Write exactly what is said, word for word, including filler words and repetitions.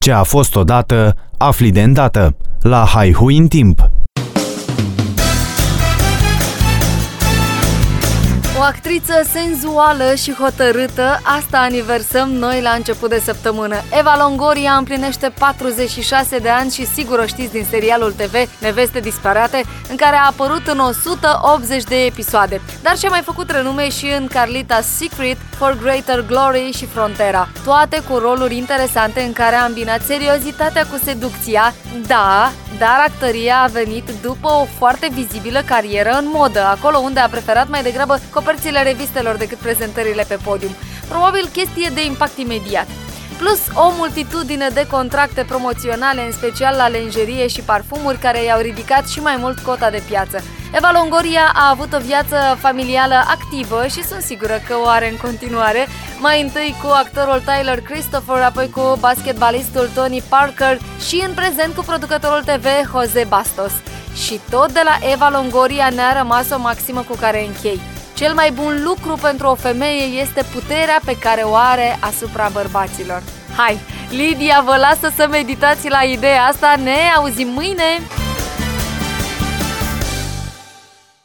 Ce a fost odată, afli de îndată. La Haihui în timp. O actriță senzuală și hotărâtă, asta aniversăm noi la început de săptămână. Eva Longoria împlinește patruzeci și șase de ani și sigur o știți din serialul T V Neveste disperate, în care a apărut în o sută optzeci de episoade. Dar și-a mai făcut renume și în Carlita's Secret, For Greater Glory și Frontera. Toate cu roluri interesante în care a îmbinat seriozitatea cu seducția, da, dar actoria a venit după o foarte vizibilă carieră în modă, acolo unde a preferat mai degrabă coperțile revistelor decât prezentările pe podium. Probabil chestie de impact imediat. Plus o multitudine de contracte promoționale, în special la lenjerie și parfumuri, care i-au ridicat și mai mult cota de piață. Eva Longoria a avut o viață familială activă și sunt sigură că o are în continuare, mai întâi cu actorul Tyler Christopher, apoi cu basketbalistul Tony Parker și în prezent cu producătorul T V Jose Bastos. Și tot de la Eva Longoria ne-a rămas o maximă cu care închei. Cel mai bun lucru pentru o femeie este puterea pe care o are asupra bărbaților. Hai, Lidia vă lasă să meditați la ideea asta, ne auzim mâine!